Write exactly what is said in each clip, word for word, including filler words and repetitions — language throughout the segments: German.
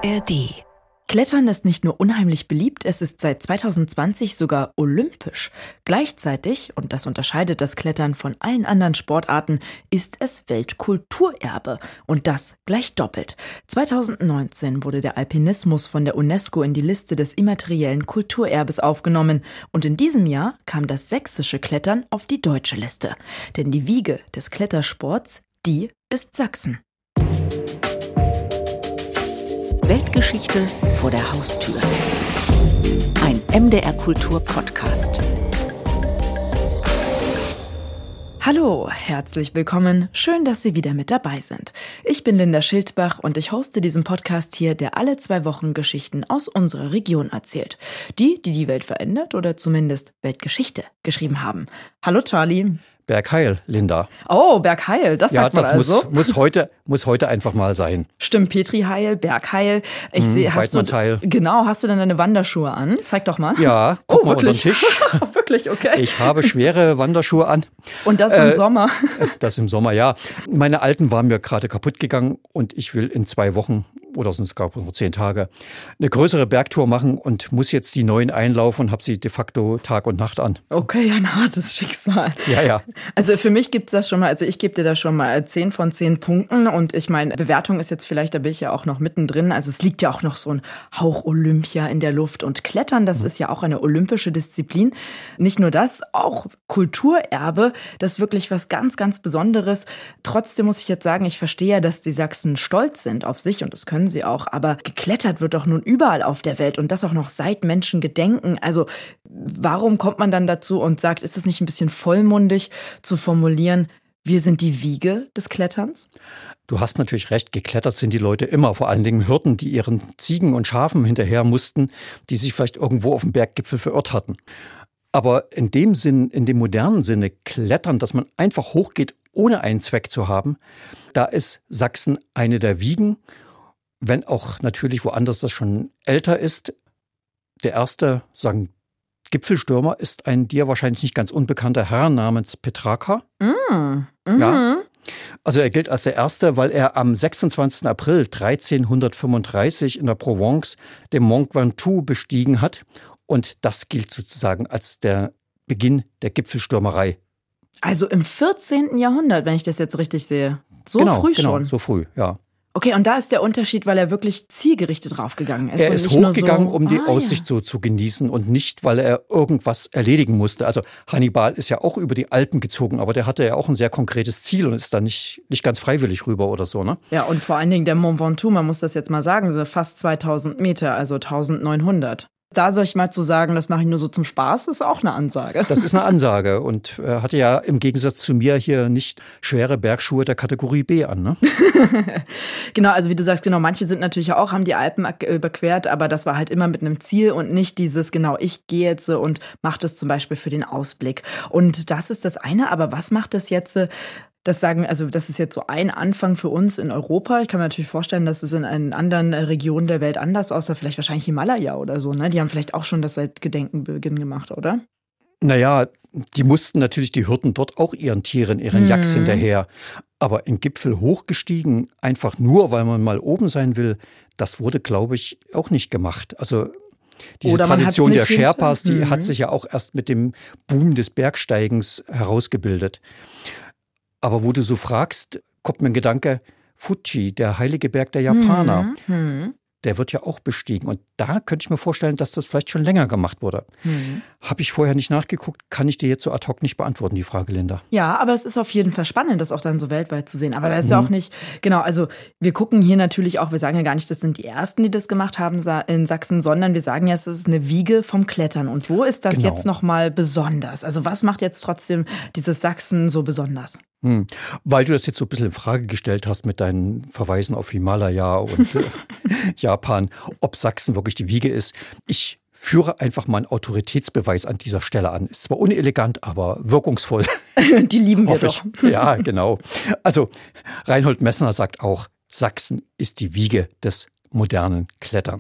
A R D. Klettern ist nicht nur unheimlich beliebt, es ist seit zwanzig zwanzig sogar olympisch. Gleichzeitig, und das unterscheidet das Klettern von allen anderen Sportarten, ist es Weltkulturerbe. Und das gleich doppelt. zwanzig neunzehn wurde der Alpinismus von der UNESCO in die Liste des immateriellen Kulturerbes aufgenommen. Und in diesem Jahr kam das sächsische Klettern auf die deutsche Liste. Denn die Wiege des Klettersports, die ist Sachsen. Weltgeschichte vor der Haustür. Ein M D R Kultur Podcast. Hallo, herzlich willkommen. Schön, dass Sie wieder mit dabei sind. Ich bin Linda Schildbach und ich hoste diesen Podcast hier, der alle zwei Wochen Geschichten aus unserer Region erzählt. Die, die die Welt verändert oder zumindest Weltgeschichte geschrieben haben. Hallo Charlie. Bergheil, Linda. Oh, Bergheil, das ja, sagt man das also. muss, muss, heute, muss heute einfach mal sein. Stimmt, Petri Heil, Bergheil. Ich hm, sehe, hast du, Heil. Genau, hast du denn deine Wanderschuhe an? Zeig doch mal. Ja, guck oh, mal unter den wirklich? Tisch. Wirklich, okay. Ich habe schwere Wanderschuhe an. Und das im äh, Sommer. Das im Sommer, ja. Meine alten waren mir gerade kaputt gegangen und ich will in zwei Wochen oder sonst gar vor zehn Tage eine größere Bergtour machen und muss jetzt die neuen einlaufen und habe sie de facto Tag und Nacht an. Okay, ein hartes Schicksal. Ja, ja. Also für mich gibt's das schon mal, also ich gebe dir da schon mal zehn von zehn Punkten und ich meine, Bewertung ist jetzt vielleicht, da bin ich ja auch noch mittendrin, also es liegt ja auch noch so ein Hauch Olympia in der Luft und Klettern, das ist ja auch eine olympische Disziplin. Nicht nur das, auch Kulturerbe, das ist wirklich was ganz, ganz Besonderes. Trotzdem muss ich jetzt sagen, ich verstehe ja, dass die Sachsen stolz sind auf sich und das können sie auch, aber geklettert wird doch nun überall auf der Welt und das auch noch seit Menschen gedenken. Also warum kommt man dann dazu und sagt, ist es nicht ein bisschen vollmundig zu formulieren, wir sind die Wiege des Kletterns? Du hast natürlich recht, geklettert sind die Leute immer, vor allen Dingen Hirten, die ihren Ziegen und Schafen hinterher mussten, die sich vielleicht irgendwo auf dem Berggipfel verirrt hatten. Aber in dem Sinn, in dem modernen Sinne, Klettern, dass man einfach hochgeht, ohne einen Zweck zu haben, da ist Sachsen eine der Wiegen, wenn auch natürlich woanders das schon älter ist. Der erste, sagen Gipfelstürmer, ist ein dir wahrscheinlich nicht ganz unbekannter Herr namens Petrarca. Mm. Mhm. Ja. Also er gilt als der Erste, weil er am sechsundzwanzigsten April dreizehnhundertfünfunddreißig in der Provence den Mont Ventoux bestiegen hat. Und das gilt sozusagen als der Beginn der Gipfelstürmerei. Also im vierzehnten Jahrhundert, wenn ich das jetzt richtig sehe. So genau, früh genau, schon. so früh, ja. Okay, und da ist der Unterschied, weil er wirklich zielgerichtet draufgegangen ist. Er und ist nicht nur hochgegangen, so, um die ah, Aussicht ja. so zu genießen und nicht, weil er irgendwas erledigen musste. Also Hannibal ist ja auch über die Alpen gezogen, aber der hatte ja auch ein sehr konkretes Ziel und ist da nicht, nicht ganz freiwillig rüber oder so, ne? Ja, und vor allen Dingen der Mont Ventoux, man muss das jetzt mal sagen, sind fast zweitausend Meter, also eintausendneunhundert. Da soll ich mal zu sagen, das mache ich nur so zum Spaß, ist auch eine Ansage. Das ist eine Ansage und er hatte ja im Gegensatz zu mir hier nicht schwere Bergschuhe der Kategorie B an, ne? Genau, also wie du sagst, genau, manche sind natürlich auch, haben die Alpen überquert, aber das war halt immer mit einem Ziel und nicht dieses, genau, ich gehe jetzt und mache das zum Beispiel für den Ausblick. Und das ist das eine, aber was macht das jetzt? Das sagen, also das ist jetzt so ein Anfang für uns in Europa. Ich kann mir natürlich vorstellen, dass es in einen anderen Regionen der Welt anders aussah, vielleicht wahrscheinlich Himalaya oder so, ne? Die haben vielleicht auch schon das seit Gedenkenbeginn gemacht, oder? Naja, die mussten natürlich die Hirten dort auch ihren Tieren, ihren Mhm. Yaks hinterher. Aber in Gipfel hochgestiegen, einfach nur, weil man mal oben sein will, das wurde, glaube ich, auch nicht gemacht. Also diese Oder man Tradition hat's der nicht Sherpas, die hinter- hat Mhm. sich ja auch erst mit dem Boom des Bergsteigens herausgebildet. Aber wo du so fragst, kommt mir ein Gedanke, Fuji, der heilige Berg der Japaner, Mhm. der wird ja auch bestiegen. Und da könnte ich mir vorstellen, dass das vielleicht schon länger gemacht wurde. Mhm. Habe ich vorher nicht nachgeguckt, kann ich dir jetzt so ad hoc nicht beantworten, die Frage, Linda. Ja, aber es ist auf jeden Fall spannend, das auch dann so weltweit zu sehen. Aber das ist ja auch nicht, genau, also wir gucken hier natürlich auch, wir sagen ja gar nicht, das sind die Ersten, die das gemacht haben in Sachsen, sondern wir sagen ja, es ist eine Wiege vom Klettern. Und wo ist das Genau. jetzt nochmal besonders? Also was macht jetzt trotzdem dieses Sachsen so besonders? Hm. Weil du das jetzt so ein bisschen in Frage gestellt hast mit deinen Verweisen auf Himalaya und äh, Japan, ob Sachsen wirklich die Wiege ist. Ich führe einfach mal einen Autoritätsbeweis an dieser Stelle an. Ist zwar unelegant, aber wirkungsvoll. Die lieben wir Hoffe doch. ich. Ja, genau. Also Reinhold Messner sagt auch, Sachsen ist die Wiege des modernen Kletterns.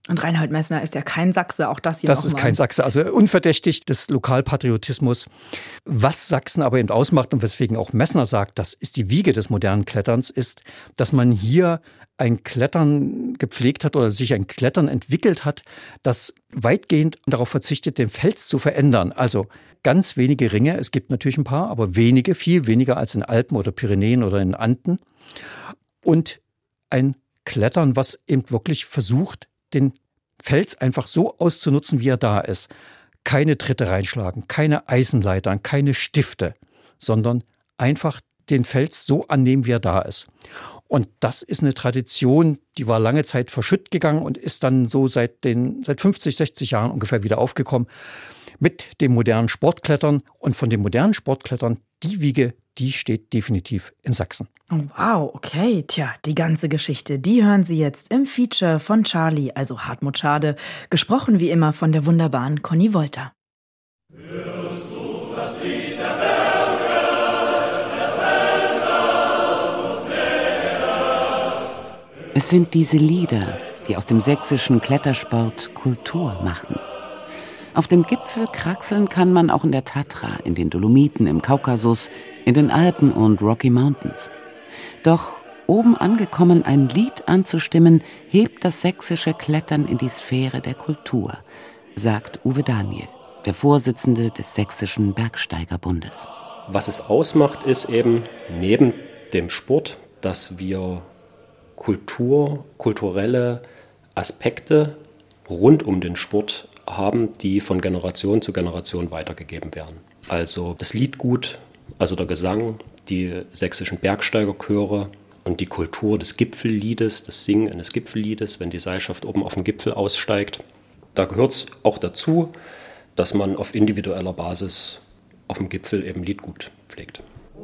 Und Reinhold Messner ist ja kein Sachse, auch das hier Das noch ist mal. kein Sachse, also unverdächtig des Lokalpatriotismus. Was Sachsen aber eben ausmacht und weswegen auch Messner sagt, das ist die Wiege des modernen Kletterns, ist, dass man hier ein Klettern gepflegt hat oder sich ein Klettern entwickelt hat, das weitgehend darauf verzichtet, den Fels zu verändern. Also ganz wenige Ringe, es gibt natürlich ein paar, aber wenige, viel weniger als in Alpen oder Pyrenäen oder in Anden. Und ein Klettern, was eben wirklich versucht, den Fels einfach so auszunutzen, wie er da ist. Keine Tritte reinschlagen, keine Eisenleitern, keine Stifte, sondern einfach den Fels so annehmen, wie er da ist. Und das ist eine Tradition, die war lange Zeit verschütt gegangen und ist dann so seit den seit fünfzig, sechzig Jahren ungefähr wieder aufgekommen mit dem modernen Sportklettern. Und von dem modernen Sportklettern, die Wiege, die steht definitiv in Sachsen. Oh, wow, okay. Tja, die ganze Geschichte, die hören Sie jetzt im Feature von Charlie, also Hartmut Schade, gesprochen wie immer von der wunderbaren Conny Wolter. Hörst du das Lied der Berge, der Wälder und Täler? Es sind diese Lieder, die aus dem sächsischen Klettersport Kultur machen. Auf dem Gipfel kraxeln kann man auch in der Tatra, in den Dolomiten, im Kaukasus, in den Alpen und Rocky Mountains. Doch oben angekommen ein Lied anzustimmen, hebt das sächsische Klettern in die Sphäre der Kultur, sagt Uwe Daniel, der Vorsitzende des Sächsischen Bergsteigerbundes. Was es ausmacht, ist eben neben dem Sport, dass wir Kultur, kulturelle Aspekte rund um den Sport haben, die von Generation zu Generation weitergegeben werden. Also das Liedgut, also der Gesang, die sächsischen Bergsteigerchöre und die Kultur des Gipfelliedes, das Singen eines Gipfelliedes, wenn die Seilschaft oben auf dem Gipfel aussteigt. Da gehört es auch dazu, dass man auf individueller Basis auf dem Gipfel eben Liedgut pflegt.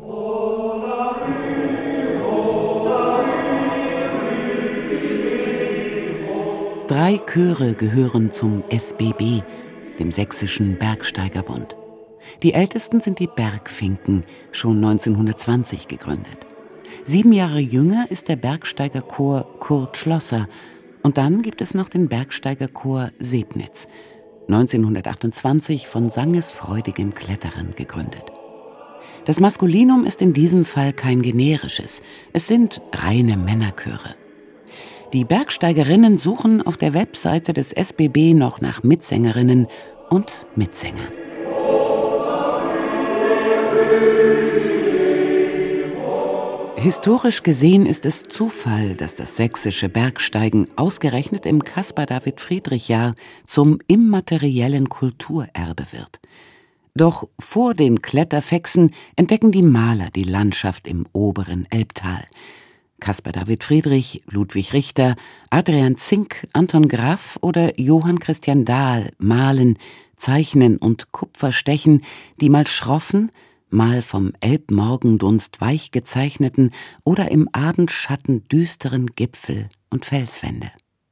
Drei Chöre gehören zum S B B, dem Sächsischen Bergsteigerbund. Die ältesten sind die Bergfinken, schon neunzehnhundertzwanzig gegründet. Sieben Jahre jünger ist der Bergsteigerchor Kurt Schlosser. Und dann gibt es noch den Bergsteigerchor Sebnitz, neunzehnhundertachtundzwanzig von sangesfreudigen Kletterern gegründet. Das Maskulinum ist in diesem Fall kein generisches, es sind reine Männerchöre. Die Bergsteigerinnen suchen auf der Webseite des S B B noch nach Mitsängerinnen und Mitsängern. Historisch gesehen ist es Zufall, dass das sächsische Bergsteigen ausgerechnet im Caspar-David-Friedrich-Jahr zum immateriellen Kulturerbe wird. Doch vor den Kletterfexen entdecken die Maler die Landschaft im oberen Elbtal. Caspar David Friedrich, Ludwig Richter, Adrian Zink, Anton Graff oder Johann Christian Dahl malen, zeichnen und Kupferstechen die mal schroffen, mal vom Elbmorgendunst weich gezeichneten oder im Abendschatten düsteren Gipfel und Felswände.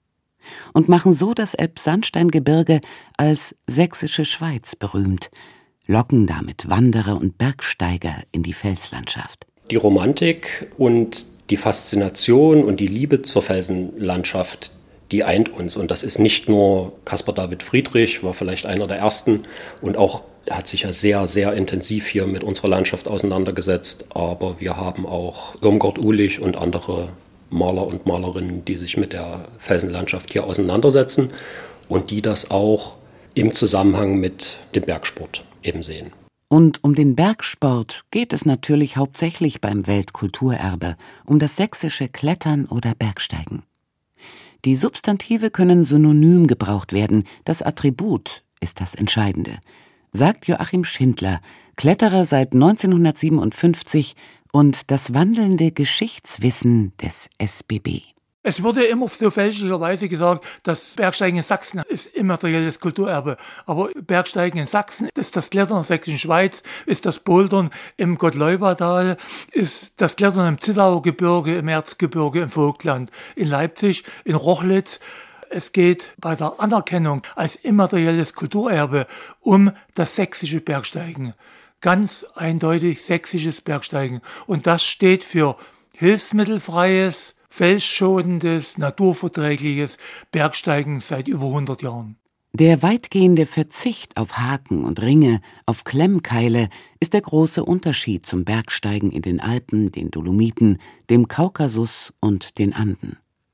Und machen so das Elbsandsteingebirge als sächsische Schweiz berühmt, locken damit Wanderer und Bergsteiger in die Felslandschaft. Die Romantik und die Faszination und die Liebe zur Felsenlandschaft, die eint uns. Und das ist nicht nur Caspar David Friedrich, war vielleicht einer der ersten und auch er hat sich ja sehr, sehr intensiv hier mit unserer Landschaft auseinandergesetzt. Aber wir haben auch Irmgard Uhlich und andere Maler und Malerinnen, die sich mit der Felsenlandschaft hier auseinandersetzen und die das auch im Zusammenhang mit dem Bergsport eben sehen. Und um den Bergsport geht es natürlich hauptsächlich beim Weltkulturerbe, um das sächsische Klettern oder Bergsteigen. Die Substantive können synonym gebraucht werden, das Attribut ist das Entscheidende, sagt Joachim Schindler, Kletterer seit neunzehnhundertsiebenundfünfzig und das wandelnde Geschichtswissen des S B B. Es wurde immer so fälschlicherweise gesagt, dass Bergsteigen in Sachsen ist immaterielles Kulturerbe. Aber Bergsteigen in Sachsen ist das Klettern in der Sächsischen Schweiz, ist das Bouldern im Gottleubertal, ist das Klettern im Zittauer Gebirge, im Erzgebirge, im Vogtland, in Leipzig, in Rochlitz. Es geht bei der Anerkennung als immaterielles Kulturerbe um das sächsische Bergsteigen. Ganz eindeutig sächsisches Bergsteigen. Und das steht für hilfsmittelfreies, felsschonendes, naturverträgliches Bergsteigen seit über hundert Jahren. Der weitgehende Verzicht auf Haken und Ringe, auf Klemmkeile ist der große Unterschied zum Bergsteigen in den Alpen, den Dolomiten, dem Kaukasus und den Anden.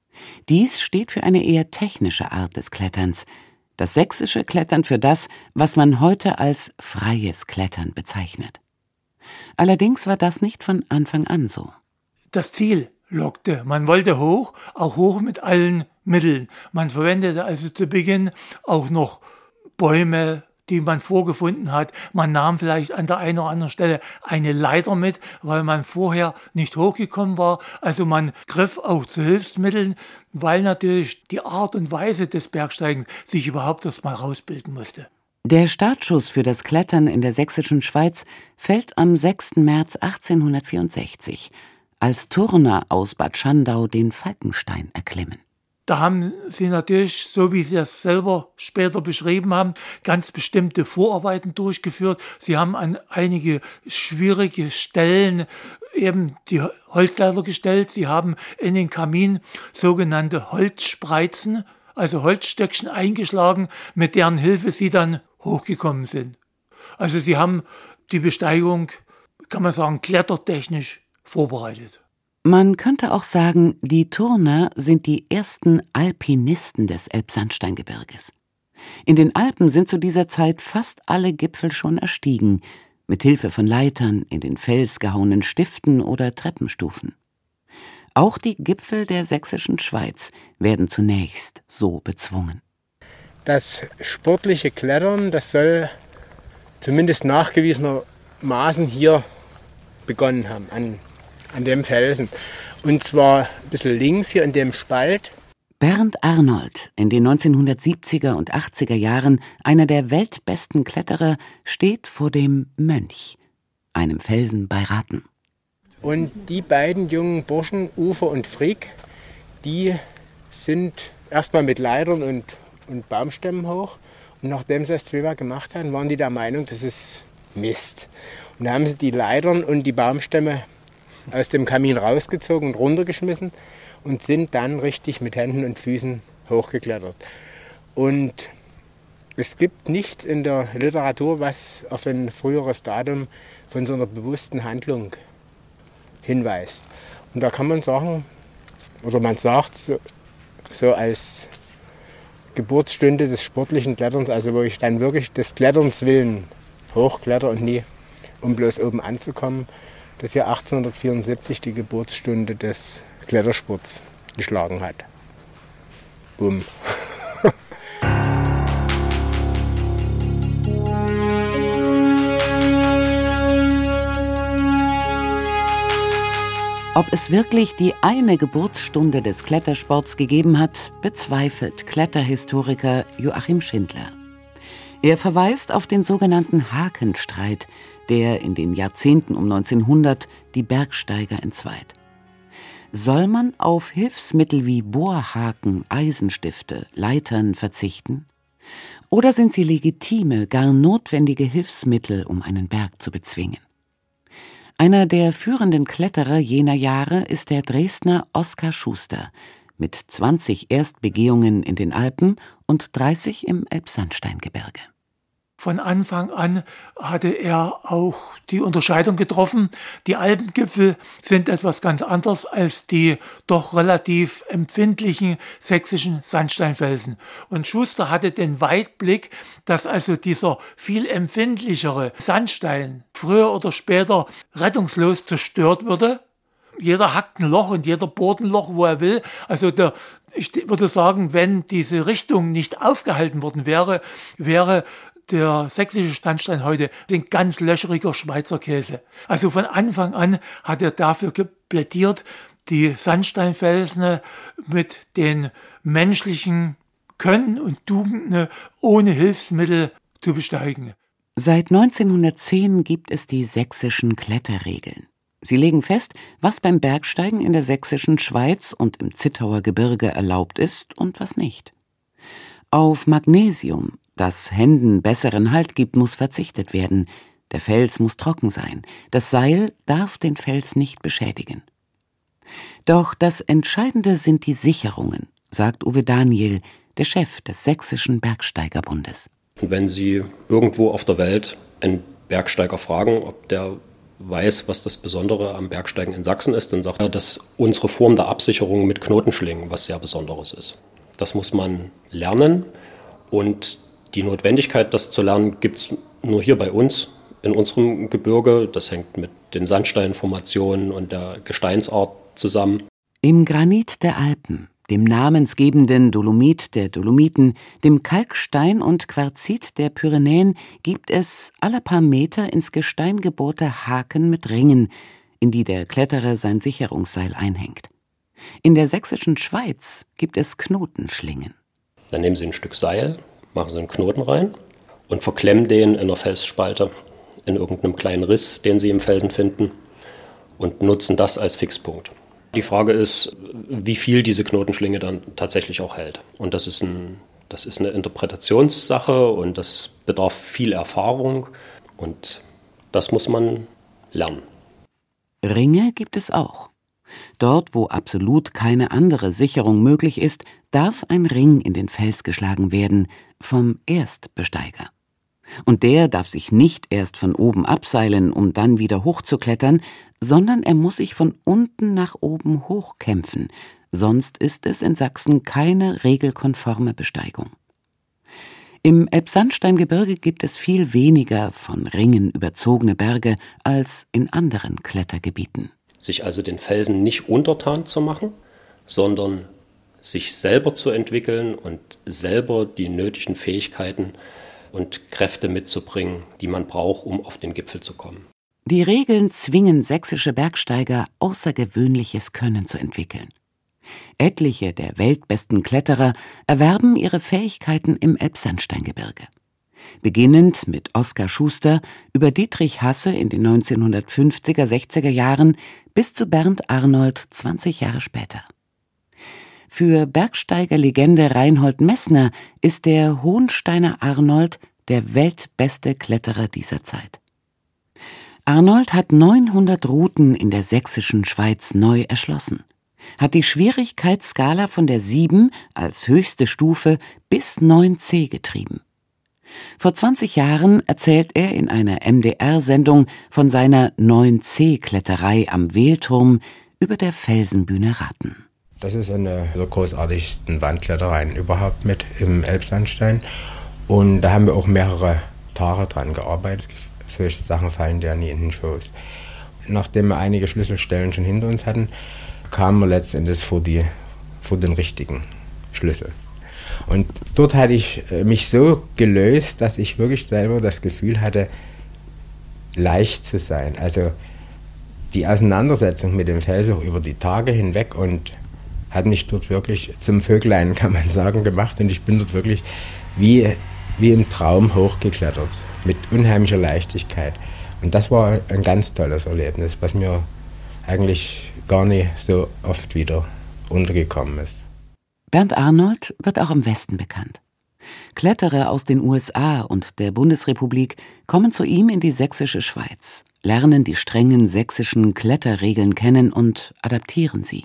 Dies steht für eine eher technische Art des Kletterns, das sächsische Klettern für das, was man heute als freies Klettern bezeichnet. Allerdings war das nicht von Anfang an so. Das Ziel lockte. Man wollte hoch, auch hoch mit allen Mitteln. Man verwendete also zu Beginn auch noch Bäume, die man vorgefunden hat. Man nahm vielleicht an der einen oder anderen Stelle eine Leiter mit, weil man vorher nicht hochgekommen war. Also man griff auch zu Hilfsmitteln, weil natürlich die Art und Weise des Bergsteigens sich überhaupt erst mal rausbilden musste. Der Startschuss für das Klettern in der sächsischen Schweiz fällt am sechsten März achtzehnhundertvierundsechzig, als Turner aus Bad Schandau den Falkenstein erklimmen. Da haben sie natürlich, so wie sie das selber später beschrieben haben, ganz bestimmte Vorarbeiten durchgeführt. Sie haben an einige schwierige Stellen eben die Holzleiter gestellt. Sie haben in den Kamin sogenannte Holzspreizen, also Holzstöckchen eingeschlagen, mit deren Hilfe sie dann hochgekommen sind. Also sie haben die Besteigung, kann man sagen, klettertechnisch vorbereitet. Man könnte auch sagen, die Turner sind die ersten Alpinisten des Elbsandsteingebirges. In den Alpen sind zu dieser Zeit fast alle Gipfel schon erstiegen, mit Hilfe von Leitern in den Fels gehauenen Stiften oder Treppenstufen. Auch die Gipfel der sächsischen Schweiz werden zunächst so bezwungen. Das sportliche Klettern, das soll zumindest nachgewiesenermaßen hier begonnen haben, an an dem Felsen. Und zwar ein bisschen links hier in dem Spalt. Bernd Arnold, in den neunzehnhundertsiebziger und achtziger Jahren einer der weltbesten Kletterer, steht vor dem Mönch, einem Felsen bei Rathen. Und die beiden jungen Burschen, Ufer und Frick, die sind erstmal mit Leitern und, und Baumstämmen hoch. Und nachdem sie das zweimal gemacht haben, waren die der Meinung, das ist Mist. Und da haben sie die Leitern und die Baumstämme aus dem Kamin rausgezogen und runtergeschmissen und sind dann richtig mit Händen und Füßen hochgeklettert. Und es gibt nichts in der Literatur, was auf ein früheres Datum von so einer bewussten Handlung hinweist. Und da kann man sagen, oder man sagt so, so als Geburtsstunde des sportlichen Kletterns, also wo ich dann wirklich des Kletterns willen hochkletter und nie, um bloß oben anzukommen, das Jahr achtzehnhundertvierundsiebzig die Geburtsstunde des Klettersports geschlagen hat. Bumm. Ob es wirklich die eine Geburtsstunde des Klettersports gegeben hat, bezweifelt Kletterhistoriker Joachim Schindler. Er verweist auf den sogenannten Hakenstreit, der in den Jahrzehnten um neunzehnhundert die Bergsteiger entzweit. Soll man auf Hilfsmittel wie Bohrhaken, Eisenstifte, Leitern verzichten? Oder sind sie legitime, gar notwendige Hilfsmittel, um einen Berg zu bezwingen? Einer der führenden Kletterer jener Jahre ist der Dresdner Oskar Schuster mit zwanzig Erstbegehungen in den Alpen und dreißig im Elbsandsteingebirge. Von Anfang an hatte er auch die Unterscheidung getroffen. Die Alpengipfel sind etwas ganz anderes als die doch relativ empfindlichen sächsischen Sandsteinfelsen. Und Schuster hatte den Weitblick, dass also dieser viel empfindlichere Sandstein früher oder später rettungslos zerstört würde. Jeder hackt ein Loch und jeder bohrt ein Loch, wo er will. Also der, ich würde sagen, wenn diese Richtung nicht aufgehalten worden wäre, wäre der sächsische Sandstein heute ein ganz löcheriger Schweizer Käse. Also von Anfang an hat er dafür plädiert, die Sandsteinfelsen mit den menschlichen Können und Tugenden ohne Hilfsmittel zu besteigen. Seit neunzehnhundertzehn gibt es die sächsischen Kletterregeln. Sie legen fest, was beim Bergsteigen in der sächsischen Schweiz und im Zittauer Gebirge erlaubt ist und was nicht. Auf Magnesium, das Händen besseren Halt gibt, muss verzichtet werden. Der Fels muss trocken sein. Das Seil darf den Fels nicht beschädigen. Doch das Entscheidende sind die Sicherungen, sagt Uwe Daniel, der Chef des Sächsischen Bergsteigerbundes. Wenn Sie irgendwo auf der Welt einen Bergsteiger fragen, ob der weiß, was das Besondere am Bergsteigen in Sachsen ist, dann sagt er, dass unsere Form der Absicherung mit Knotenschlingen was sehr Besonderes ist. Das muss man lernen und die Notwendigkeit, das zu lernen, gibt es nur hier bei uns in unserem Gebirge. Das hängt mit den Sandsteinformationen und der Gesteinsart zusammen. Im Granit der Alpen, dem namensgebenden Dolomit der Dolomiten, dem Kalkstein und Quarzit der Pyrenäen gibt es alle paar Meter ins Gestein gebohrte Haken mit Ringen, in die der Kletterer sein Sicherungsseil einhängt. In der sächsischen Schweiz gibt es Knotenschlingen. Dann nehmen Sie ein Stück Seil, machen Sie einen Knoten rein und verklemmen den in einer Felsspalte, in irgendeinem kleinen Riss, den Sie im Felsen finden, und nutzen das als Fixpunkt. Die Frage ist, wie viel diese Knotenschlinge dann tatsächlich auch hält. Und das ist, ein, das ist eine Interpretationssache und das bedarf viel Erfahrung und das muss man lernen. Ringe gibt es auch. Dort, wo absolut keine andere Sicherung möglich ist, darf ein Ring in den Fels geschlagen werden, vom Erstbesteiger. Und der darf sich nicht erst von oben abseilen, um dann wieder hochzuklettern, sondern er muss sich von unten nach oben hochkämpfen, sonst ist es in Sachsen keine regelkonforme Besteigung. Im Elbsandsteingebirge gibt es viel weniger von Ringen überzogene Berge als in anderen Klettergebieten. Sich also den Felsen nicht untertan zu machen, sondern sich selber zu entwickeln und selber die nötigen Fähigkeiten und Kräfte mitzubringen, die man braucht, um auf den Gipfel zu kommen. Die Regeln zwingen sächsische Bergsteiger, außergewöhnliches Können zu entwickeln. Etliche der weltbesten Kletterer erwerben ihre Fähigkeiten im Elbsandsteingebirge. Beginnend mit Oskar Schuster über Dietrich Hasse in den neunzehnhundertfünfziger, sechziger Jahren bis zu Bernd Arnold zwanzig Jahre später. Für Bergsteigerlegende Reinhold Messner ist der Hohensteiner Arnold der weltbeste Kletterer dieser Zeit. Arnold hat neunhundert Routen in der sächsischen Schweiz neu erschlossen, hat die Schwierigkeitsskala von der sieben als höchste Stufe bis neun C getrieben. Vor zwanzig Jahren erzählt er in einer M D R-Sendung von seiner neun C Kletterei am Wehlturm über der Felsenbühne Ratten. Das ist eine der großartigsten Wandklettereien überhaupt mit im Elbsandstein. Und da haben wir auch mehrere Tage dran gearbeitet. Solche Sachen fallen ja nie in den Schoß. Nachdem wir einige Schlüsselstellen schon hinter uns hatten, kamen wir letztendlich vor, die, vor den richtigen Schlüssel. Und dort hatte ich mich so gelöst, dass ich wirklich selber das Gefühl hatte, leicht zu sein. Also die Auseinandersetzung mit dem Fels auch über die Tage hinweg und hat mich dort wirklich zum Vöglein, kann man sagen, gemacht. Und ich bin dort wirklich wie, wie im Traum hochgeklettert, mit unheimlicher Leichtigkeit. Und das war ein ganz tolles Erlebnis, was mir eigentlich gar nicht so oft wieder untergekommen ist. Bernd Arnold wird auch im Westen bekannt. Kletterer aus den U S A und der Bundesrepublik kommen zu ihm in die sächsische Schweiz, lernen die strengen sächsischen Kletterregeln kennen und adaptieren sie.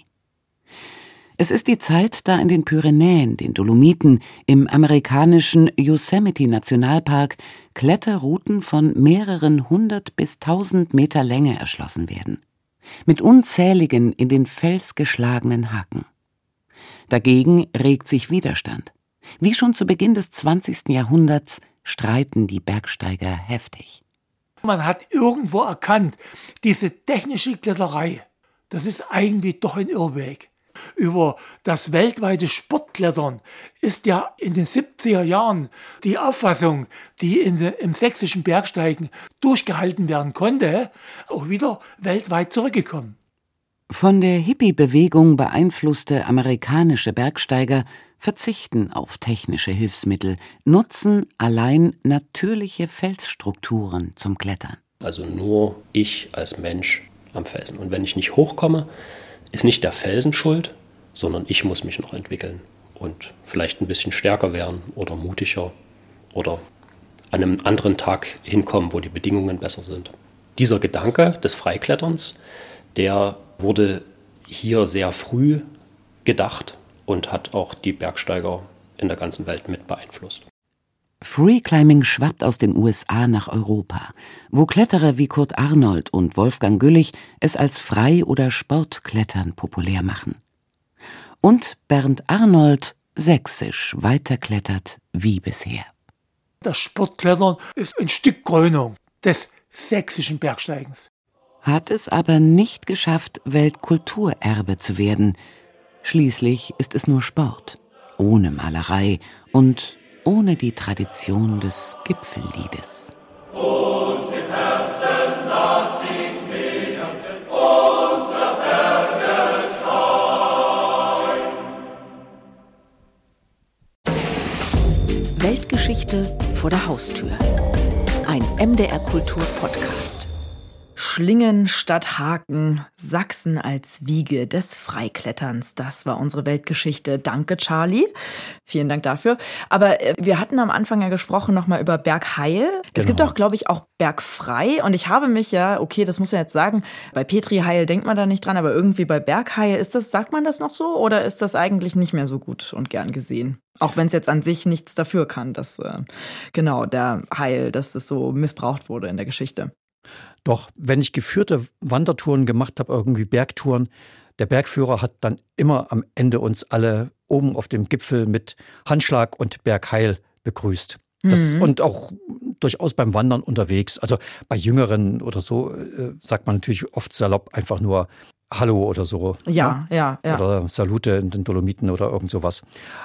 Es ist die Zeit, da in den Pyrenäen, den Dolomiten, im amerikanischen Yosemite-Nationalpark Kletterrouten von mehreren hundert bis tausend Meter Länge erschlossen werden. Mit unzähligen in den Fels geschlagenen Haken. Dagegen regt sich Widerstand. Wie schon zu Beginn des zwanzigsten Jahrhunderts streiten die Bergsteiger heftig. Man hat irgendwo erkannt, diese technische Kletterei, das ist eigentlich doch ein Irrweg. Über das weltweite Sportklettern ist ja in den siebziger Jahren die Auffassung, die in de, im sächsischen Bergsteigen durchgehalten werden konnte, auch wieder weltweit zurückgekommen. Von der Hippie-Bewegung beeinflusste amerikanische Bergsteiger verzichten auf technische Hilfsmittel, nutzen allein natürliche Felsstrukturen zum Klettern. Also nur ich als Mensch am Felsen. Und wenn ich nicht hochkomme, ist nicht der Felsen schuld, sondern ich muss mich noch entwickeln und vielleicht ein bisschen stärker werden oder mutiger oder an einem anderen Tag hinkommen, wo die Bedingungen besser sind. Dieser Gedanke des Freikletterns, der wurde hier sehr früh gedacht und hat auch die Bergsteiger in der ganzen Welt mit beeinflusst. Freeclimbing schwappt aus den U S A nach Europa, wo Kletterer wie Kurt Arnold und Wolfgang Güllich es als Frei- oder Sportklettern populär machen. Und Bernd Arnold sächsisch weiterklettert wie bisher. Das Sportklettern ist ein Stück Krönung des sächsischen Bergsteigens. Hat es aber nicht geschafft, Weltkulturerbe zu werden. Schließlich ist es nur Sport, ohne Malerei und ohne die Tradition des Gipfelliedes. Und im Herzen, da zieht mich unser Bergestein. Weltgeschichte vor der Haustür. Ein M D R-Kultur-Podcast. Schlingen statt Haken, Sachsen als Wiege des Freikletterns. Das war unsere Weltgeschichte. Danke, Charlie. Vielen Dank dafür. Aber äh, wir hatten am Anfang ja gesprochen nochmal über Bergheil. Es Genau. gibt auch, glaube ich, auch Bergfrei. Und ich habe mich ja, okay, das muss man jetzt sagen, bei Petri Heil denkt man da nicht dran, aber irgendwie bei Bergheil, ist das, sagt man das noch so? Oder ist das eigentlich nicht mehr so gut und gern gesehen? Auch wenn es jetzt an sich nichts dafür kann, dass, äh, genau, der Heil, dass das so missbraucht wurde in der Geschichte. Doch wenn ich geführte Wandertouren gemacht habe, irgendwie Bergtouren, der Bergführer hat dann immer am Ende uns alle oben auf dem Gipfel mit Handschlag und Bergheil begrüßt. Das, Mhm. Und auch durchaus beim Wandern unterwegs. Also bei Jüngeren oder so äh, sagt man natürlich oft salopp einfach nur Hallo oder so. Ja, ne? ja, ja. Oder Salute in den Dolomiten oder irgend sowas.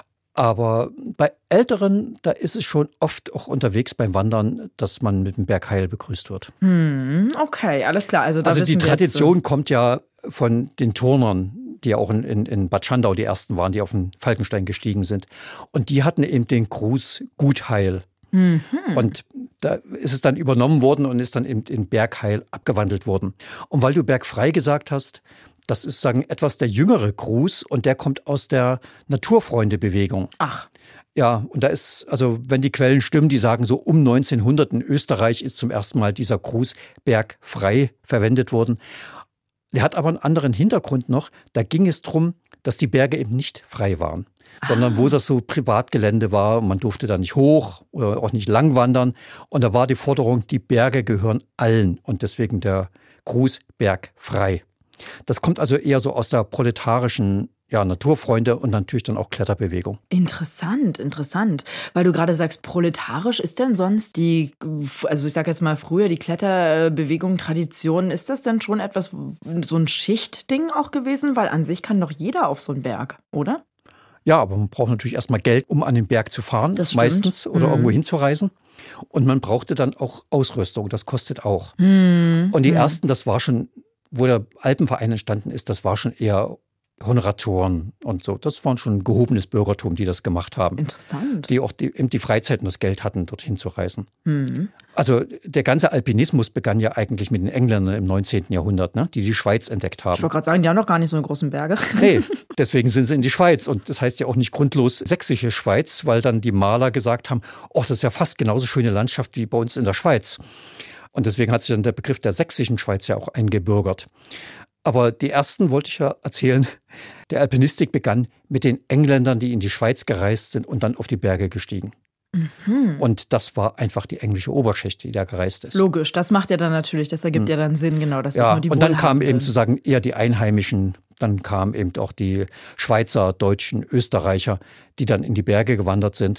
Aber bei Älteren, da ist es schon oft auch unterwegs beim Wandern, dass man mit dem Bergheil begrüßt wird. Hm, okay, alles klar. Also, da Also die wissen wir Tradition jetzt, kommt ja von den Turnern, die ja auch in, in, in Bad Schandau die ersten waren, die auf den Falkenstein gestiegen sind. Und die hatten eben den Gruß Gutheil. Mhm. Und da ist es dann übernommen worden und ist dann eben in Bergheil abgewandelt worden. Und weil du Bergfrei gesagt hast, das ist sagen etwas der jüngere Gruß und der kommt aus der Naturfreunde-Bewegung. Ach, Ja, und da ist, also wenn die Quellen stimmen, die sagen so um neunzehnhundert in Österreich ist zum ersten Mal dieser Gruß Bergfrei verwendet worden. Der hat aber einen anderen Hintergrund noch. Da ging es darum, dass die Berge eben nicht frei waren, sondern wo das so Privatgelände war. Man durfte da nicht hoch oder auch nicht lang wandern. Und da war die Forderung, die Berge gehören allen und deswegen der Gruß Bergfrei. Das kommt also eher so aus der proletarischen ja, Naturfreunde und natürlich dann auch Kletterbewegung. interessant, interessant. Weil du gerade sagst, proletarisch, ist denn sonst die, also ich sag jetzt mal früher, die Kletterbewegung, Tradition, ist das denn schon etwas, so ein Schichtding auch gewesen? Weil an sich kann doch jeder auf so einen Berg, oder? Ja, aber man braucht natürlich erstmal Geld, um an den Berg zu fahren, Das stimmt. meistens, oder Mhm. irgendwo hinzureisen. Und man brauchte dann auch Ausrüstung, das kostet auch. Hm. Und die ersten, das war schon, wo der Alpenverein entstanden ist, das war schon eher Honoratoren und so. Das waren schon gehobenes Bürgertum, die das gemacht haben. Interessant. Die auch die, eben die Freizeit und das Geld hatten, dorthin zu reisen. Hm. Also der ganze Alpinismus begann ja eigentlich mit den Engländern im neunzehnten Jahrhundert, ne, die die Schweiz entdeckt Ich haben. wollte gerade sagen, die haben noch gar nicht so eine großen Berge. Nee, deswegen sind sie in die Schweiz. Und das heißt ja auch nicht grundlos sächsische Schweiz, weil dann die Maler gesagt haben, oh, das ist ja fast genauso schöne Landschaft wie bei uns in der Schweiz. Und deswegen hat sich dann der Begriff der sächsischen Schweiz ja auch eingebürgert. Aber die ersten, wollte ich ja erzählen, der Alpinistik begann mit den Engländern, die in die Schweiz gereist sind und dann auf die Berge gestiegen. Mhm. Und das war einfach die englische Oberschicht, die da gereist ist. Logisch, das macht ja dann natürlich, das ergibt ja dann Sinn, genau. Das ist Ja, nur die und dann kamen eben Wohlhabenden. sozusagen eher die Einheimischen, dann kamen eben auch die Schweizer, Deutschen, Österreicher, die dann in die Berge gewandert sind.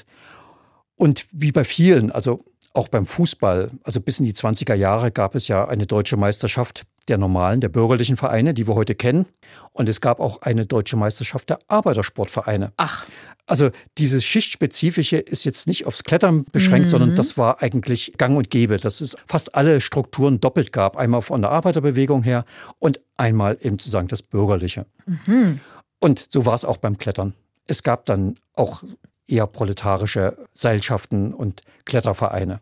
Und wie bei vielen, also auch beim Fußball, also bis in die zwanziger Jahre gab es ja eine deutsche Meisterschaft der normalen, der bürgerlichen Vereine, die wir heute kennen. Und es gab auch eine deutsche Meisterschaft der Arbeitersportvereine. Ach, Also dieses Schichtspezifische ist jetzt nicht aufs Klettern beschränkt, Mhm. sondern das war eigentlich gang und gäbe, dass es fast alle Strukturen doppelt gab. Einmal von der Arbeiterbewegung her und einmal eben sozusagen das Bürgerliche. mhm. Und so war es auch beim Klettern. Es gab dann auch eher proletarische Seilschaften und Klettervereine.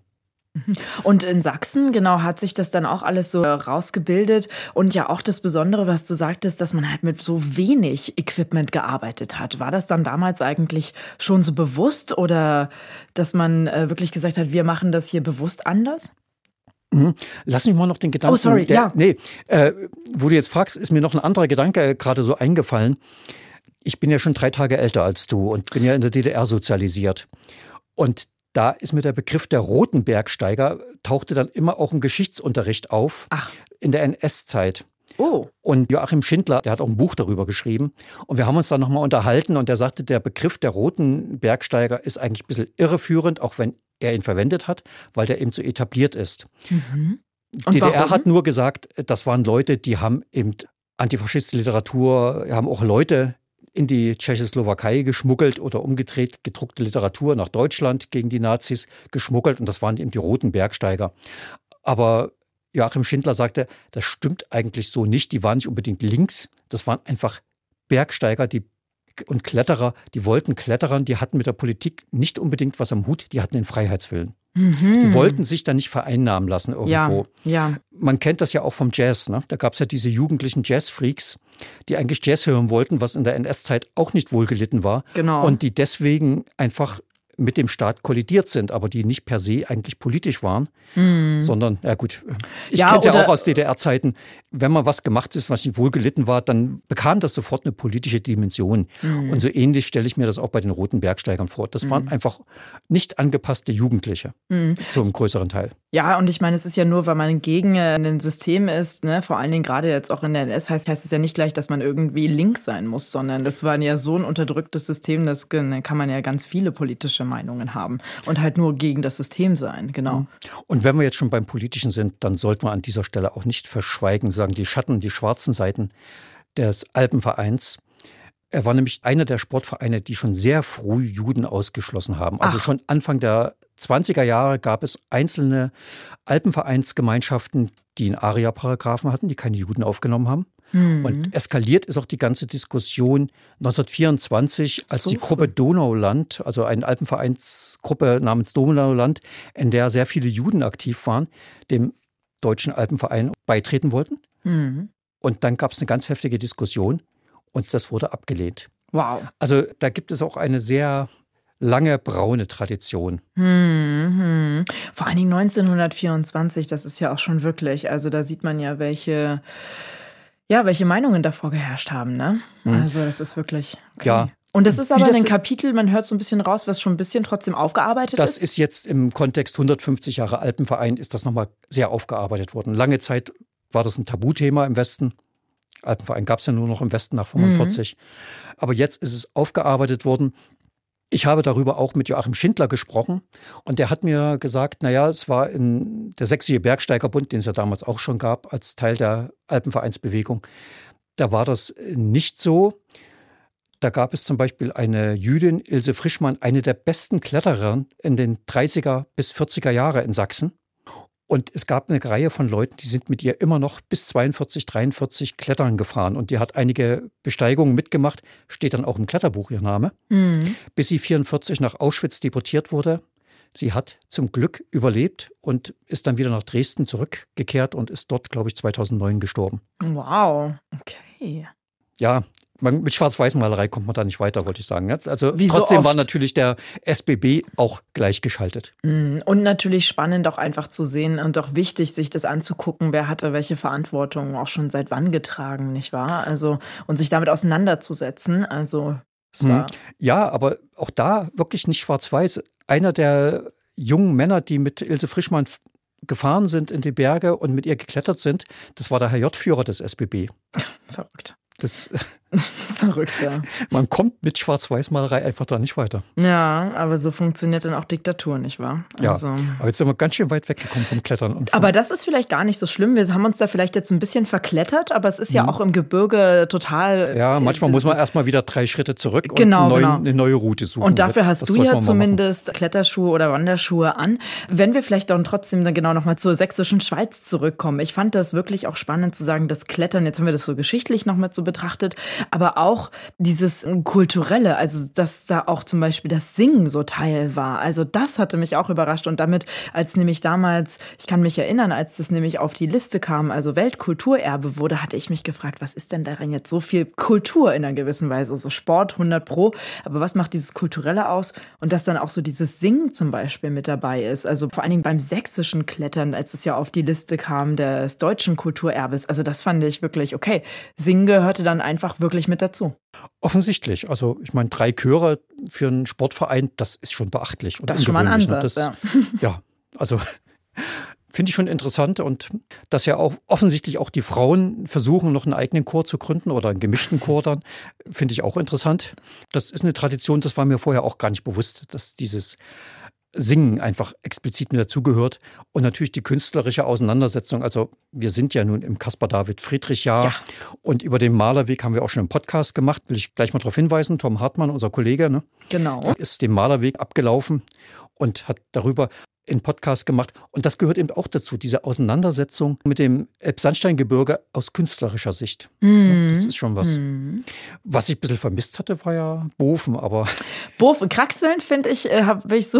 Und in Sachsen, genau, hat sich das dann auch alles so rausgebildet. Und ja auch das Besondere, was du sagtest, dass man halt mit so wenig Equipment gearbeitet hat. War das dann damals eigentlich schon so bewusst oder dass man äh, wirklich gesagt hat, wir machen das hier bewusst anders? Mhm. Lass mich mal noch den Gedanken. Oh, sorry, der, ja. Nee, äh, wo du jetzt fragst, ist mir noch ein anderer Gedanke gerade so eingefallen. Ich bin ja schon drei Tage älter als du und bin ja in der D D R sozialisiert. Und da ist mir der Begriff der roten Bergsteiger, tauchte dann immer auch im Geschichtsunterricht auf. Ach. In der N S-Zeit. Oh. Und Joachim Schindler, der hat auch ein Buch darüber geschrieben. Und wir haben uns dann nochmal unterhalten und der sagte, der Begriff der roten Bergsteiger ist eigentlich ein bisschen irreführend, auch wenn er ihn verwendet hat, weil der eben so etabliert ist. Mhm. Und D D R warum? hat nur gesagt, das waren Leute, die haben eben antifaschistische Literatur, haben auch Leute in die Tschechoslowakei geschmuggelt oder umgedreht, gedruckte Literatur nach Deutschland gegen die Nazis geschmuggelt und das waren eben die roten Bergsteiger. Aber Joachim Schindler sagte, das stimmt eigentlich so nicht, die waren nicht unbedingt links, das waren einfach Bergsteiger die, und Kletterer, die wollten klettern, die hatten mit der Politik nicht unbedingt was am Hut, die hatten den Freiheitswillen. Mhm. Die wollten sich da nicht vereinnahmen lassen irgendwo. Ja, ja. Man kennt das ja auch vom Jazz. Ne? Da gab es ja diese jugendlichen Jazzfreaks, die eigentlich Jazz hören wollten, was in der N S-Zeit auch nicht wohlgelitten war. Genau. Und die deswegen einfach mit dem Staat kollidiert sind, aber die nicht per se eigentlich politisch waren, mm. sondern, ja gut, ich ja, kenne es ja auch aus D D R-Zeiten, wenn mal was gemacht ist, was nicht wohlgelitten war, dann bekam das sofort eine politische Dimension. Mm. Und so ähnlich stelle ich mir das auch bei den Roten Bergsteigern vor. Das mm. waren einfach nicht angepasste Jugendliche mm. zum größeren Teil. Ja, und ich meine, es ist ja nur, weil man gegen ein System ist, ne, vor allen Dingen gerade jetzt auch in der N S, heißt, heißt es ja nicht gleich, dass man irgendwie links sein muss, sondern das war ja so ein unterdrücktes System, das kann man ja ganz viele politische Meinungen haben und halt nur gegen das System sein, genau. Und wenn wir jetzt schon beim Politischen sind, dann sollten wir an dieser Stelle auch nicht verschweigen, sagen die Schatten, die schwarzen Seiten des Alpenvereins. Er war nämlich einer der Sportvereine, die schon sehr früh Juden ausgeschlossen haben. Also Ach. schon Anfang der zwanziger Jahre gab es einzelne Alpenvereinsgemeinschaften, die einen Aria-Paragraphen hatten, die keine Juden aufgenommen haben. Mhm. Und eskaliert ist auch die ganze Diskussion neunzehnhundertvierundzwanzig, als so die Gruppe Donauland, also eine Alpenvereinsgruppe namens Donauland, in der sehr viele Juden aktiv waren, dem Deutschen Alpenverein beitreten wollten. Mhm. Und dann gab es eine ganz heftige Diskussion und das wurde abgelehnt. Wow. Also da gibt es auch eine sehr lange braune Tradition. Hm, hm. Vor allen Dingen neunzehnhundertvierundzwanzig, das ist ja auch schon wirklich, also da sieht man ja, welche, ja, welche Meinungen davor geherrscht haben, ne? Hm. Also das ist wirklich okay. Ja. Und das ist aber das ein Kapitel, man hört so ein bisschen raus, was schon ein bisschen trotzdem aufgearbeitet das ist? Das ist jetzt im Kontext hundertfünfzig Jahre Alpenverein, ist das nochmal sehr aufgearbeitet worden. Lange Zeit war das ein Tabuthema im Westen. Alpenverein gab es ja nur noch im Westen nach fünfundvierzig. Mhm. Aber jetzt ist es aufgearbeitet worden. Ich habe darüber auch mit Joachim Schindler gesprochen und der hat mir gesagt, naja, es war in der Sächsische Bergsteigerbund, den es ja damals auch schon gab, als Teil der Alpenvereinsbewegung. Da war das nicht so. Da gab es zum Beispiel eine Jüdin, Ilse Frischmann, eine der besten Kletterer in den dreißiger bis vierziger Jahre in Sachsen. Und es gab eine Reihe von Leuten, die sind mit ihr immer noch bis zweiundvierzig, dreiundvierzig klettern gefahren. Und die hat einige Besteigungen mitgemacht, steht dann auch im Kletterbuch ihr Name, mhm. bis sie vierundvierzig nach Auschwitz deportiert wurde. Sie hat zum Glück überlebt und ist dann wieder nach Dresden zurückgekehrt und ist dort, glaube ich, zweitausendneun gestorben. Wow, okay. Ja, man, mit Schwarz-Weiß-Malerei kommt man da nicht weiter, wollte ich sagen. Also Wie trotzdem so war natürlich der S B B auch gleichgeschaltet. Und natürlich spannend auch einfach zu sehen und auch wichtig, sich das anzugucken, wer hatte welche Verantwortung auch schon seit wann getragen, nicht wahr? Also und sich damit auseinanderzusetzen. Also es war ja, aber auch da wirklich nicht schwarz-weiß. Einer der jungen Männer, die mit Ilse Frischmann gefahren sind in die Berge und mit ihr geklettert sind, das war der H J-Führer des S B B. Verrückt. Das Verrückt, ja. Man kommt mit Schwarz-Weiß-Malerei einfach da nicht weiter. Ja, aber so funktioniert dann auch Diktatur, nicht wahr? Also. Ja, aber jetzt sind wir ganz schön weit weggekommen vom Klettern. Und vom aber das ist vielleicht gar nicht so schlimm. Wir haben uns da vielleicht jetzt ein bisschen verklettert, aber es ist ja mhm. auch im Gebirge total... Ja, manchmal äh, muss man erstmal wieder drei Schritte zurück genau, und einen neuen, genau. eine neue Route suchen. Und dafür das, hast das du ja zumindest Kletterschuhe oder Wanderschuhe an. Wenn wir vielleicht dann trotzdem dann genau nochmal zur sächsischen Schweiz zurückkommen. Ich fand das wirklich auch spannend zu sagen, das Klettern, jetzt haben wir das so geschichtlich noch mit so betrachtet, aber auch dieses Kulturelle, also dass da auch zum Beispiel das Singen so Teil war. Also das hatte mich auch überrascht und damit, als nämlich damals, ich kann mich erinnern, als das nämlich auf die Liste kam, also Weltkulturerbe wurde, hatte ich mich gefragt, was ist denn darin jetzt so viel Kultur in einer gewissen Weise, so Sport hundert Pro, aber was macht dieses Kulturelle aus und dass dann auch so dieses Singen zum Beispiel mit dabei ist, also vor allen Dingen beim sächsischen Klettern, als es ja auf die Liste kam des deutschen Kulturerbes, also das fand ich wirklich, okay, Singen gehörte dann einfach wirklich mit dazu. Offensichtlich, also ich meine, drei Chöre für einen Sportverein, das ist schon beachtlich. Und das ist schon mal ein Ansatz, das, ja. Ja, also finde ich schon interessant und dass ja auch offensichtlich auch die Frauen versuchen, noch einen eigenen Chor zu gründen oder einen gemischten Chor dann, finde ich auch interessant. Das ist eine Tradition, das war mir vorher auch gar nicht bewusst, dass dieses Singen einfach explizit mit dazugehört und natürlich die künstlerische Auseinandersetzung. Also wir sind ja nun im Caspar-David-Friedrich-Jahr ja. Und über den Malerweg haben wir auch schon einen Podcast gemacht, will ich gleich mal darauf hinweisen. Tom Hartmann, unser Kollege, ne? Genau. Ist den Malerweg abgelaufen und hat darüber einen Podcast gemacht. Und das gehört eben auch dazu, diese Auseinandersetzung mit dem Elbsandsteingebirge aus künstlerischer Sicht. Mhm. Das ist schon was. Mhm. Was ich ein bisschen vermisst hatte, war ja Boven, aber... Boven, Kraxeln finde ich, äh, habe ich so...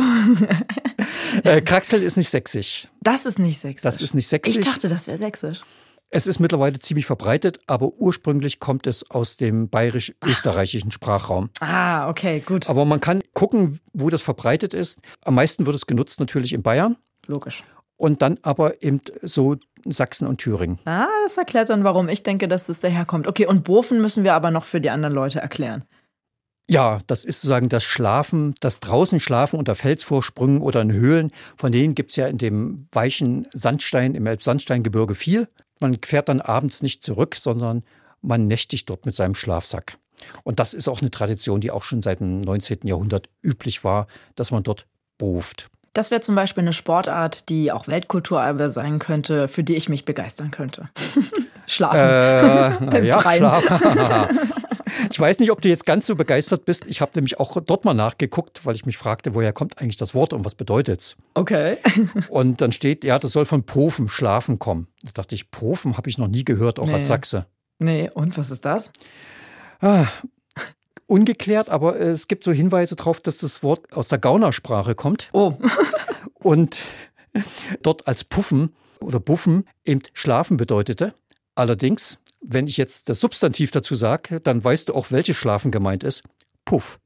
äh, Kraxeln ist nicht sächsisch. Das ist nicht sächsisch? Das ist nicht sächsisch. Ich dachte, das wäre sächsisch. Es ist mittlerweile ziemlich verbreitet, aber ursprünglich kommt es aus dem bayerisch-österreichischen Sprachraum. Ah, okay, gut. Aber man kann gucken, wo das verbreitet ist. Am meisten wird es genutzt natürlich in Bayern. Logisch. Und dann aber eben so Sachsen und Thüringen. Ah, das erklärt dann, warum ich denke, dass das daherkommt. Okay, und Boven müssen wir aber noch für die anderen Leute erklären. Ja, das ist sozusagen das Schlafen, das draußen Schlafen unter Felsvorsprüngen oder in Höhlen. Von denen gibt es ja in dem weichen Sandstein, im Elbsandsteingebirge viel. Man fährt dann abends nicht zurück, sondern man nächtigt dort mit seinem Schlafsack. Und das ist auch eine Tradition, die auch schon seit dem neunzehnten Jahrhundert üblich war, dass man dort ruft. Das wäre zum Beispiel eine Sportart, die auch Weltkulturerbe sein könnte, für die ich mich begeistern könnte. Schlafen. Äh, ja, Schlafen. Ich weiß nicht, ob du jetzt ganz so begeistert bist. Ich habe nämlich auch dort mal nachgeguckt, weil ich mich fragte, woher kommt eigentlich das Wort und was bedeutet es? Okay. Und dann steht, ja, das soll von Pofen, Schlafen kommen. Da dachte ich, Pofen habe ich noch nie gehört, auch nee. als Sachse. Nee, und was ist das? Ah, ungeklärt, aber es gibt so Hinweise darauf, dass das Wort aus der Gaunersprache kommt. Oh. Und dort als Puffen oder Buffen eben Schlafen bedeutete. Allerdings, wenn ich jetzt das Substantiv dazu sage, dann weißt du auch, welches Schlafen gemeint ist. Puff.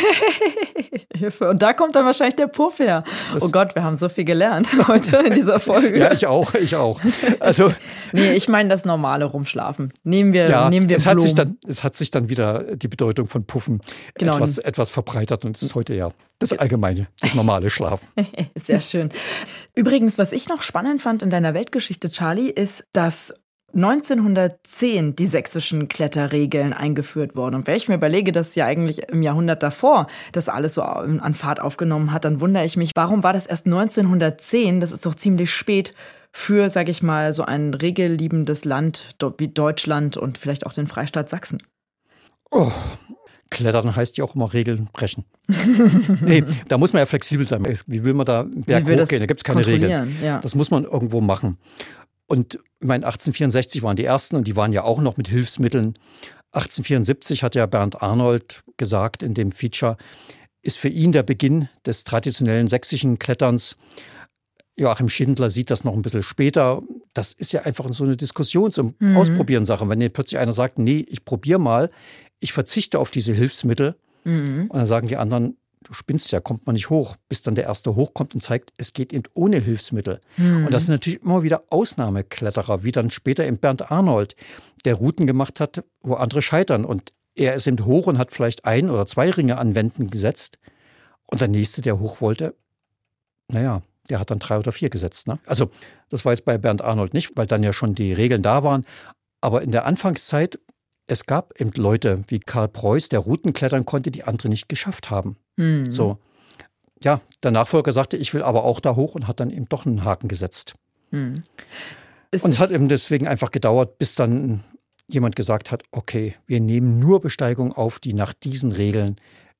Und da kommt dann wahrscheinlich der Puff her. Das oh Gott, wir haben so viel gelernt heute in dieser Folge. Ja, ich auch, ich auch. Also, nee, ich meine das normale Rumschlafen. Nehmen wir, ja, nehmen wir es hat sich dann, es hat sich dann wieder die Bedeutung von Puffen genau. etwas, etwas verbreitert und es ist heute ja das allgemeine, das normale Schlafen. Sehr schön. Übrigens, was ich noch spannend fand in deiner Weltgeschichte, Charlie, ist, dass neunzehnhundertzehn die sächsischen Kletterregeln eingeführt wurden. Und wenn ich mir überlege, dass ja eigentlich im Jahrhundert davor das alles so an Fahrt aufgenommen hat, dann wundere ich mich, warum war das erst neunzehnhundertzehn? Das ist doch ziemlich spät für, sag ich mal, so ein regelliebendes Land wie Deutschland und vielleicht auch den Freistaat Sachsen. Oh, Klettern heißt ja auch immer Regeln brechen. Nee, da muss man ja flexibel sein. Wie will man da einen Berg hochgehen? Da gibt es keine Regeln. Ja. Das muss man irgendwo machen. Und ich meine, achtzehnhundertvierundsechzig waren die ersten und die waren ja auch noch mit Hilfsmitteln. achtzehnhundertvierundsiebzig hat ja Bernd Arnold gesagt in dem Feature, ist für ihn der Beginn des traditionellen sächsischen Kletterns. Joachim Schindler sieht das noch ein bisschen später. Das ist ja einfach so eine Diskussions- und mhm. Ausprobieren-Sache. Wenn dir plötzlich einer sagt, nee, ich probiere mal, ich verzichte auf diese Hilfsmittel. Mhm. Und dann sagen die anderen, du spinnst ja, kommt man nicht hoch, bis dann der Erste hochkommt und zeigt, es geht eben ohne Hilfsmittel. Mhm. Und das sind natürlich immer wieder Ausnahmekletterer, wie dann später eben Bernd Arnold, der Routen gemacht hat, wo andere scheitern. Und er ist eben hoch und hat vielleicht ein oder zwei Ringe an Wänden gesetzt. Und der Nächste, der hoch wollte, naja, der hat dann drei oder vier gesetzt. Ne? Also das war jetzt bei Bernd Arnold nicht, weil dann ja schon die Regeln da waren. Aber in der Anfangszeit, es gab eben Leute wie Karl Preuß, der Routen klettern konnte, die andere nicht geschafft haben. Mhm. So, ja, der Nachfolger sagte, ich will aber auch da hoch und hat dann eben doch einen Haken gesetzt. Mhm. Und es hat eben deswegen einfach gedauert, bis dann jemand gesagt hat, okay, wir nehmen nur Besteigung auf, die nach diesen Regeln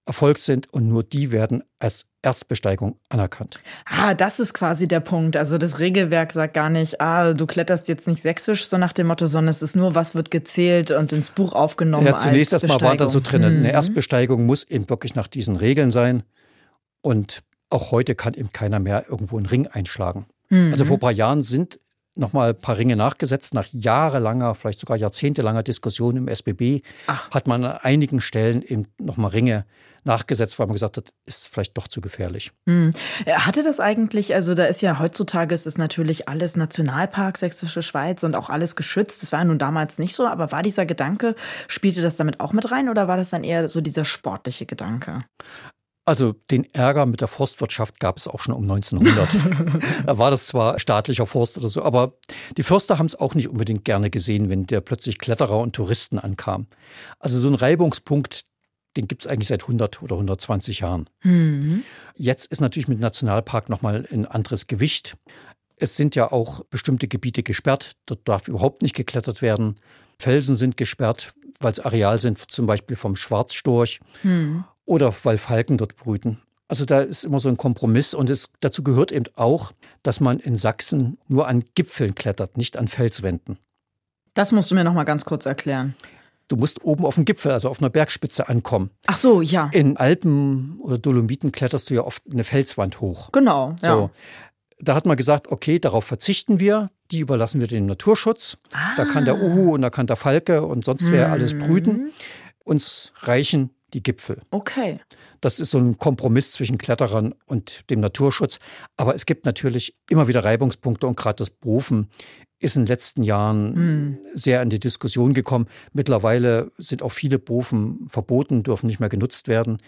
erfolgt sind und nur die werden als Erstbesteigung anerkannt. Ah, das ist quasi der Punkt. Also das Regelwerk sagt gar nicht, ah, du kletterst jetzt nicht sächsisch, so nach dem Motto, sondern es ist nur, was wird gezählt und ins Buch aufgenommen. Ja, zunächst als erstmal war da so drin, mhm. eine Erstbesteigung muss eben wirklich nach diesen Regeln sein. Und auch heute kann eben keiner mehr irgendwo einen Ring einschlagen. Mhm. Also vor ein paar Jahren sind nochmal ein paar Ringe nachgesetzt. Nach jahrelanger, vielleicht sogar jahrzehntelanger Diskussion im S B B Ach. hat man an einigen Stellen eben nochmal Ringe nachgesetzt, weil man gesagt hat, ist vielleicht doch zu gefährlich. Hm. Hatte das eigentlich, also da ist ja heutzutage, es ist natürlich alles Nationalpark, Sächsische Schweiz und auch alles geschützt. Das war ja nun damals nicht so, aber war dieser Gedanke, spielte das damit auch mit rein oder war das dann eher so dieser sportliche Gedanke? Also den Ärger mit der Forstwirtschaft gab es auch schon um neunzehnhundert. Da war das zwar staatlicher Forst oder so, aber die Förster haben es auch nicht unbedingt gerne gesehen, wenn der plötzlich Kletterer und Touristen ankamen. Also so ein Reibungspunkt, den gibt es eigentlich seit hundert oder hundertzwanzig Jahren. Mhm. Jetzt ist natürlich mit Nationalpark nochmal ein anderes Gewicht. Es sind ja auch bestimmte Gebiete gesperrt. Dort darf überhaupt nicht geklettert werden. Felsen sind gesperrt, weil es Areal sind, zum Beispiel vom Schwarzstorch. Mhm. Oder weil Falken dort brüten. Also da ist immer so ein Kompromiss. Und es, dazu gehört eben auch, dass man in Sachsen nur an Gipfeln klettert, nicht an Felswänden. Das musst du mir noch mal ganz kurz erklären. Du musst oben auf dem Gipfel, also auf einer Bergspitze ankommen. Ach so, ja. In Alpen oder Dolomiten kletterst du ja oft eine Felswand hoch. Genau, ja. So. Da hat man gesagt, okay, darauf verzichten wir. Die überlassen wir dem Naturschutz. Ah. Da kann der Uhu und da kann der Falke und sonst wer mhm. alles brüten. Uns reichen die Gipfel. Okay. Das ist so ein Kompromiss zwischen Kletterern und dem Naturschutz. Aber es gibt natürlich immer wieder Reibungspunkte und gerade das Bofen ist in den letzten Jahren hm. sehr in die Diskussion gekommen. Mittlerweile sind auch viele Bofen verboten, dürfen nicht mehr genutzt werden.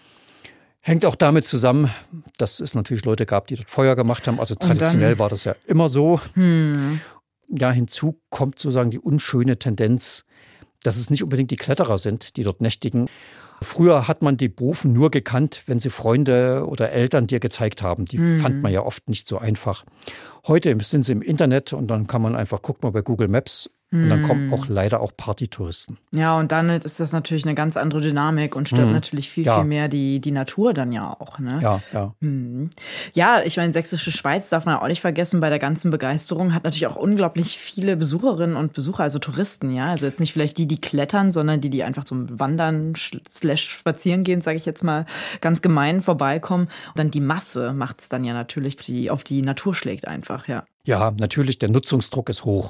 Hängt auch damit zusammen, dass es natürlich Leute gab, die dort Feuer gemacht haben. Also traditionell war das ja immer so. Hm. Ja, hinzu kommt sozusagen die unschöne Tendenz, dass es nicht unbedingt die Kletterer sind, die dort nächtigen. Früher hat man die Bofen nur gekannt, wenn sie Freunde oder Eltern dir gezeigt haben. Die mhm. fand man ja oft nicht so einfach. Heute sind sie im Internet und dann kann man einfach, guckt mal bei Google Maps mhm. und dann kommen auch leider auch Partytouristen. Ja, und dann ist das natürlich eine ganz andere Dynamik und stört mhm. natürlich viel, ja. viel mehr die, die Natur dann ja auch. Ne? Ja, ja. Mhm. Ja, ich meine, Sächsische Schweiz darf man auch nicht vergessen, bei der ganzen Begeisterung hat natürlich auch unglaublich viele Besucherinnen und Besucher, also Touristen, ja. Also jetzt nicht vielleicht die, die klettern, sondern die, die einfach zum Wandern slash spazieren gehen, sage ich jetzt mal ganz gemein, vorbeikommen. Und dann die Masse macht es dann ja natürlich, die auf die Natur schlägt einfach, ja. Ja, natürlich, der Nutzungsdruck ist hoch.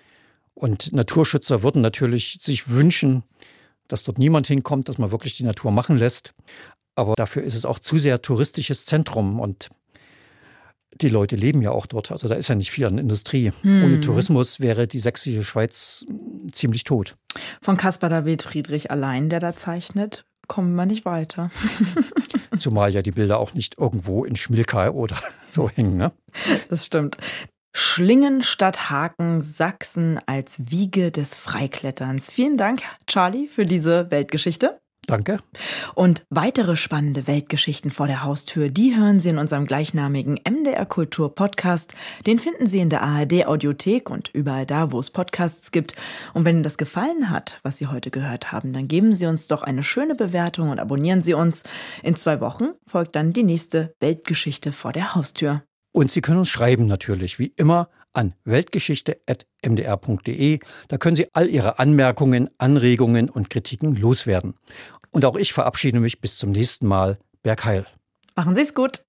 Und Naturschützer würden natürlich sich wünschen, dass dort niemand hinkommt, dass man wirklich die Natur machen lässt. Aber dafür ist es auch zu sehr touristisches Zentrum und die Leute leben ja auch dort. Also da ist ja nicht viel an Industrie. Hm. Ohne Tourismus wäre die Sächsische Schweiz ziemlich tot. Von Caspar David Friedrich allein, der da zeichnet, kommen wir nicht weiter. Zumal ja die Bilder auch nicht irgendwo in Schmilkay oder so hängen, ne? Das stimmt. Schlingen statt Haken, Sachsen als Wiege des Freikletterns. Vielen Dank, Charlie, für diese Weltgeschichte. Danke. Und weitere spannende Weltgeschichten vor der Haustür, die hören Sie in unserem gleichnamigen M D R Kultur Podcast. Den finden Sie in der A R D Audiothek und überall da, wo es Podcasts gibt. Und wenn Ihnen das gefallen hat, was Sie heute gehört haben, dann geben Sie uns doch eine schöne Bewertung und abonnieren Sie uns. In zwei Wochen folgt dann die nächste Weltgeschichte vor der Haustür. Und Sie können uns schreiben natürlich, wie immer, an weltgeschichte at m d r punkt d e. Da können Sie all Ihre Anmerkungen, Anregungen und Kritiken loswerden. Und auch ich verabschiede mich bis zum nächsten Mal. Berg heil. Machen Sie es gut.